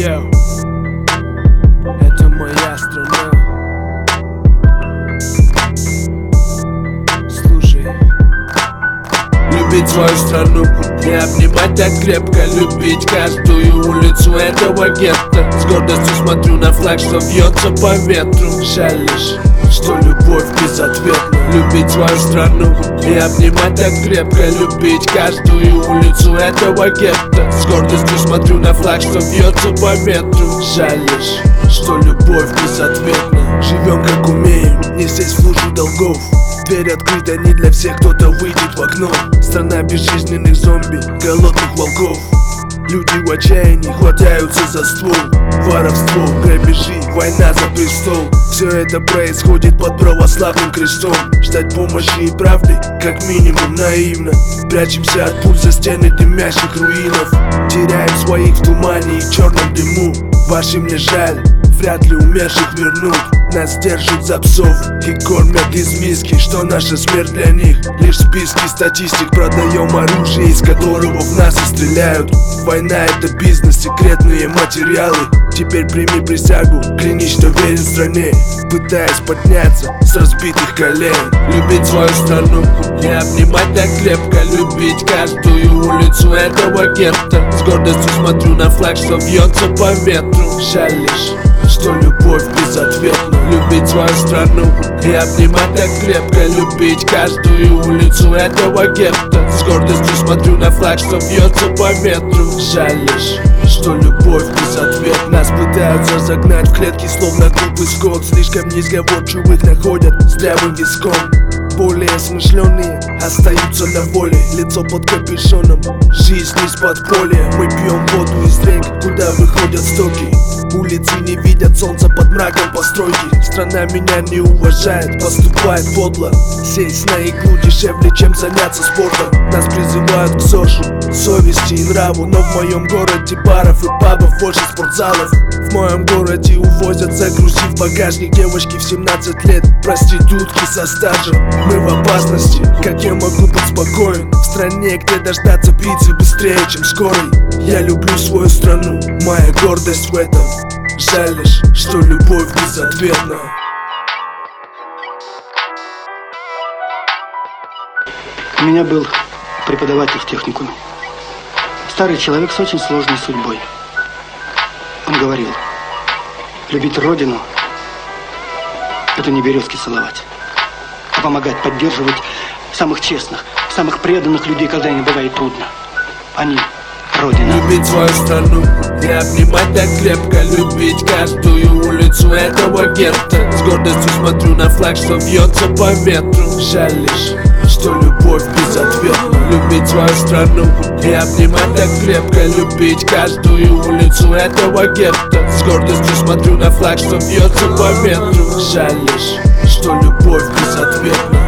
Йоу, это моя страна. Слушай. Любить свою страну и обнимать так крепко. Любить каждую улицу этого гетто. С гордостью смотрю на флаг, что вьется по ветру. Жаль лишь, что любовь безответна. Любить свою страну и обнимать так крепко. Любить каждую улицу этого гетто. С гордостью смотрю на флаг, что вьется по ветру. Жаль лишь, что любовь безответна. Живем как умеем, не сесть в лужу долгов. Дверь открыта не для всех, кто-то выйдет в окно. Страна безжизненных зомби, голодных волков. Люди в отчаянии хватаются за ствол. Воровство, грабежи, война за престол. Все это происходит под православным крестом. Ждать помощи и правды, как минимум наивно. Прячемся от пуль за стены дымящих руинов. Теряем своих в тумане и черном дыму. Вашим мне жаль, вряд ли умерших вернут. Нас держат за псов и кормят из миски. Что наша смерть для них? Лишь списки статистик. Продаем оружие, из которого в нас и стреляют. Война — это бизнес, секретные материалы. Теперь прими присягу, клянись, что верен стране. Пытаясь подняться с разбитых колен. Любить свою страну и обнимать так крепко. Любить каждую улицу этого гетто. С гордостью смотрю на флаг, что вьется по ветру. Жаль лишь, что любовь безответна. Любить свою страну и обнимать так крепко. Любить каждую улицу этого гетто. С гордостью смотрю на флаг, что вьется по ветру. Жаль лишь, что любовь безответна. Нас пытаются загнать в клетки, словно глупый скот. Слишком несговорчивых находят с дрявым виском. Более смышленые остаются на воле. Лицо под капюшоном, жизнь из-под поля. Мы пьем воду из рек, куда выходят стоки. Улицы не видят солнца под мраком постройки. Страна меня не уважает, поступает подло. Сесть на иглу дешевле, чем заняться спортом. Нас призывают к ЗОЖу, совести и нраву. Но в моем городе баров и пабов больше спортзалов. В моем городе увозят, загрузив багажник девочки в 17 лет. Проститутки со стажем. Мы в опасности, как я могу быть спокоен в стране, где дождаться пиццы быстрее, чем скорой. Я люблю свою страну, моя гордость в этом. Жаль лишь, что любовь безответна. У меня был преподаватель в техникуме. Старый человек с очень сложной судьбой. Он говорил: любить родину — это не березки целовать, а помогать, поддерживать самых честных, самых преданных людей, когда им бывает трудно. Они — Родина. Любить свою страну и обнимать так крепко. Любить каждую улицу этого гетто. С гордостью смотрю на флаг, что вьется по ветру. Жаль лишь, что любовь безответна. Любить свою страну и обнимать так крепко. Любить каждую улицу этого гетто. С гордостью смотрю на флаг, что вьется по ветру. Жаль лишь, что любовь безответна.